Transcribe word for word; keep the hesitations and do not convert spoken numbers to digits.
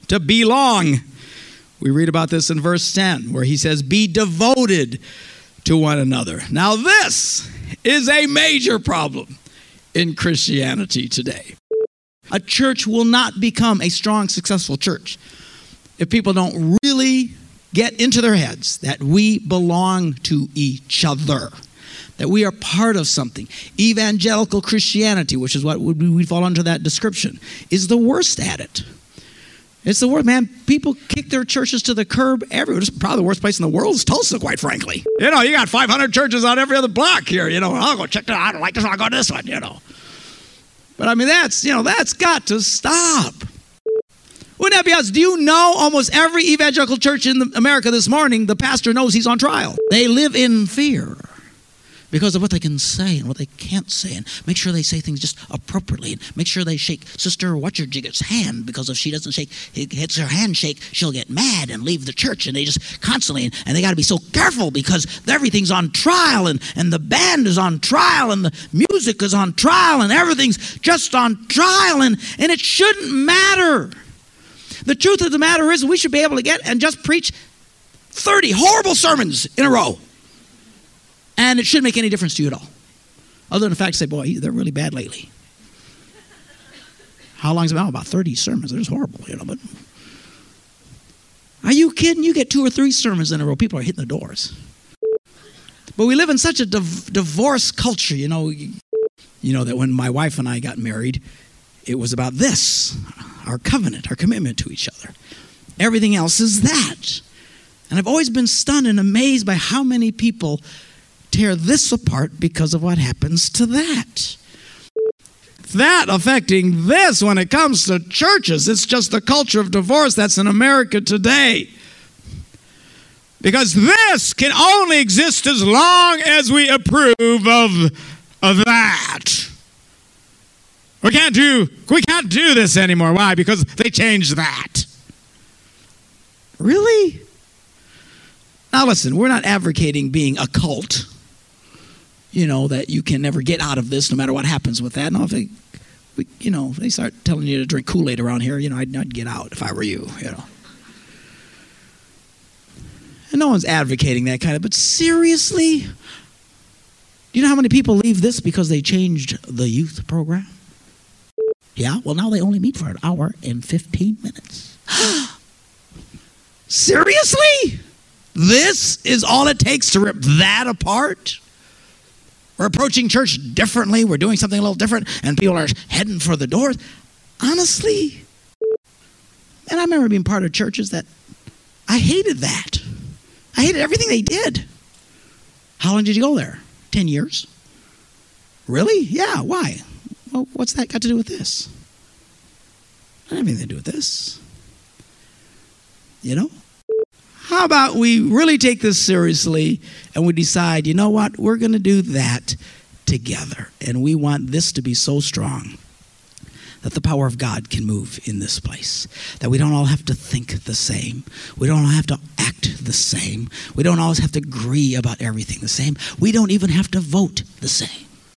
to belong. We read about this in verse ten, where he says, be devoted to one another. Now this is a major problem in Christianity today. A church will not become a strong, successful church if people don't really get into their heads that we belong to each other, that we are part of something. Evangelical Christianity, which is what we fall under that description, is the worst at it. It's the worst, man. People kick their churches to the curb everywhere. It's probably the worst place in the world is Tulsa, quite frankly. You know, you got five hundred churches on every other block here. You know, I'll go check that out. I don't like this one, I'll go to this one, you know. But I mean, that's, you know, that's got to stop. Wouldn't that be honest? Do you know almost every evangelical church in America this morning, the pastor knows he's on trial. They live in fear because of what they can say and what they can't say, and make sure they say things just appropriately, and make sure they shake Sister Whatcherjigger's hand, because if she doesn't shake, it hits her handshake, she'll get mad and leave the church. And they just constantly, and they got to be so careful because everything's on trial, and, and the band is on trial, and the music is on trial, and everything's just on trial, and, and it shouldn't matter. The truth of the matter is we should be able to get and just preach thirty horrible sermons in a row. And it shouldn't make any difference to you at all. Other than the fact to say, boy, they're really bad lately. How long's it been? About thirty sermons. They're just horrible, you know. But are you kidding? You get two or three sermons in a row, people are hitting the doors. But we live in such a div- divorce culture, you know. You know that when my wife and I got married, it was about this, our covenant, our commitment to each other. Everything else is that. And I've always been stunned and amazed by how many people tear this apart because of what happens to that. That affecting this when it comes to churches. It's just the culture of divorce that's in America today. Because this can only exist as long as we approve of, of that. We can't do, we can't do this anymore. Why? Because they changed that. Really? Now listen, we're not advocating being a cult. You know, that you can never get out of this no matter what happens with that. No, if they, we, you know, if they start telling you to drink Kool-Aid around here, you know, I'd, I'd get out if I were you, you know. And no one's advocating that kind of, but seriously? Do you know how many people leave this because they changed the youth program? Yeah, well, now they only meet for an hour and fifteen minutes. Seriously? This is all it takes to rip that apart? We're approaching church differently. We're doing something a little different, and people are heading for the doors. Honestly, and I remember being part of churches that I hated that. I hated everything they did. How long did you go there? Ten years? Really? Yeah, why? Well, what's that got to do with this? I don't have anything to do with this. You know? How about we really take this seriously and we decide, you know what, we're going to do that together. And we want this to be so strong that the power of God can move in this place. That we don't all have to think the same. We don't all have to act the same. We don't always have to agree about everything the same. We don't even have to vote the same.